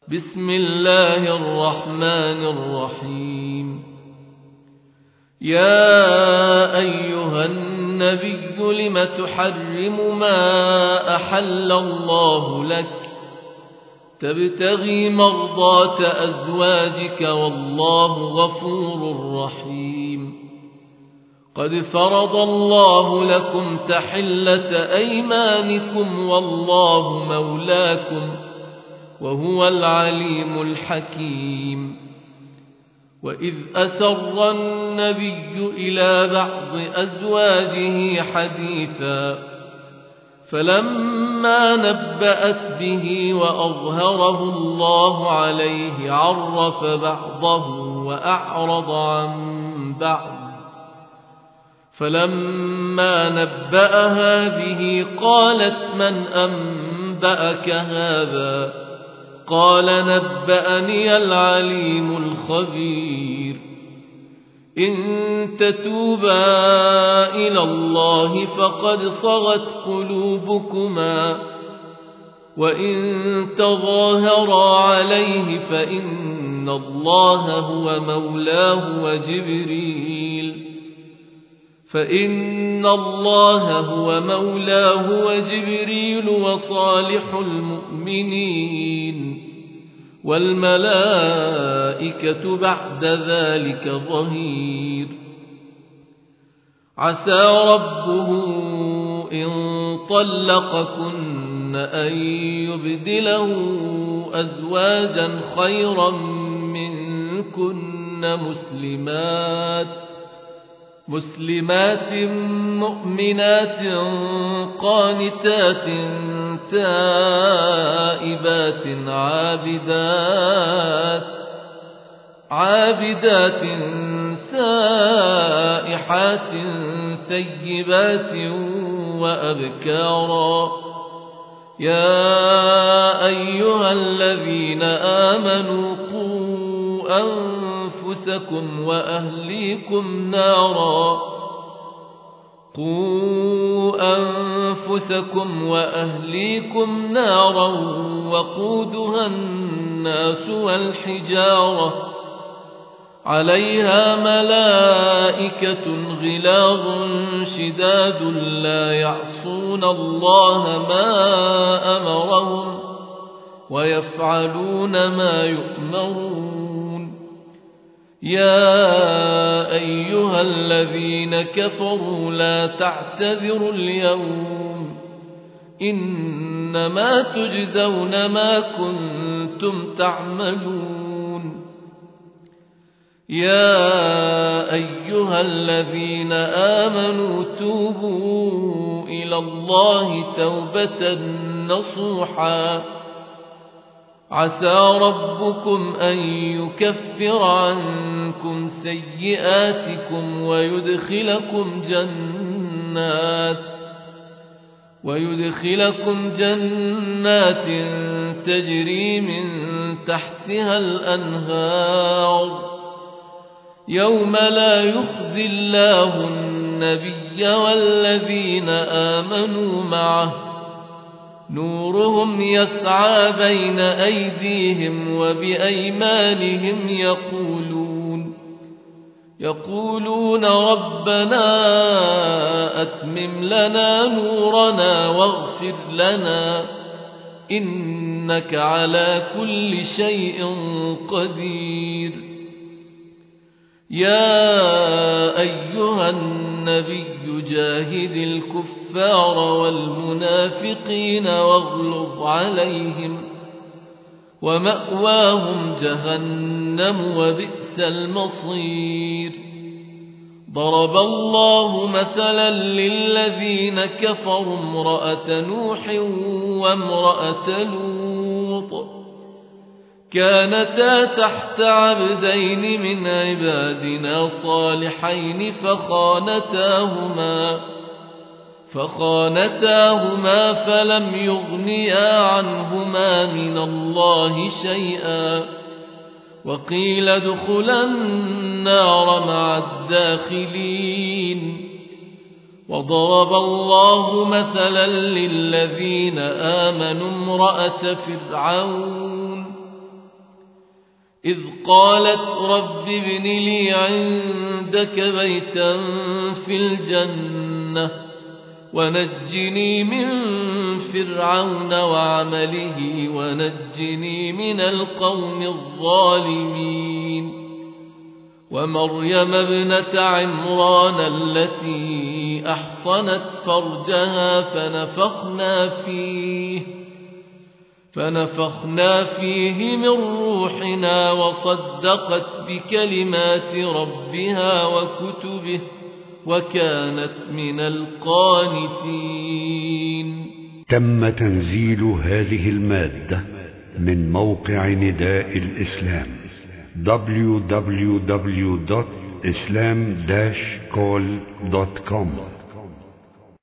بسم الله الرحمن الرحيم. يا أيها النبي لم تحرم ما أحل الله لك تبتغي مرضات أزواجك والله غفور رحيم. قد فرض الله لكم تحلة أيمانكم والله مولاكم وهو العليم الحكيم. وإذ أسر النبي إلى بعض أزواجه حديثا فلما نبأت به وأظهره الله عليه عرف بعضه وأعرض عن بعض. فلما نبأها به قالت من أنبأك هذا؟ قال نبأني العليم الخبير. إن تتوبا إلى الله فقد صغت قلوبكما وإن تظاهرا عليه فإن الله هو مولاه وجبريل وصالح المؤمنين والملائكة بعد ذلك ظهير. عسى ربه إن طلقكن أن يبدله أزواجا خيرا منكن مسلمات مؤمنات قانتات تائبات عابدات سائحات ثيبات وأبكارا. يا أيها الذين آمنوا قوا أنفسكم وأهليكم نارا وقودها الناس والحجارة عليها ملائكة غلاظ شداد لا يعصون الله ما أمرهم ويفعلون ما يؤمرون. يا أيها الذين كفروا لا تعتذروا اليوم إنما تجزون ما كنتم تعملون. يا أيها الذين آمنوا توبوا إلى الله توبة نصوحا عسى ربكم أن يكفر عنكم سيئاتكم ويدخلكم جنات تجري من تحتها الأنهار يوم لا يخزي الله النبي والذين آمنوا معه نورهم يسعى بين أيديهم وبأيمانهم يقولون ربنا أتمم لنا نورنا واغفر لنا إنك على كل شيء قدير. يا أيها النبي جاهد الكفار والمنافقين واغلظ عليهم ومأواهم جهنم وبئس المصير. ضرب الله مثلا للذين كفروا امرأة نوح وامرأة لوط كانتا تحت عبدين من عبادنا صالحين فخانتاهما فلم يغنيا عنهما من الله شيئا وقيل ادخلا النار مع الداخلين. وضرب الله مثلا للذين آمنوا امرأة فرعون إذ قالت رب ابن لي عندك بيتا في الجنة ونجني من فرعون وعمله ونجني من القوم الظالمين ومريم ابنة عمران التي أحصنت فرجها فنفخنا فيه من روحنا وصدقت بكلمات ربها وكتبه وكانت من القانتين. تم تنزيل هذه المادة من موقع نداء الإسلام www.islam-call.com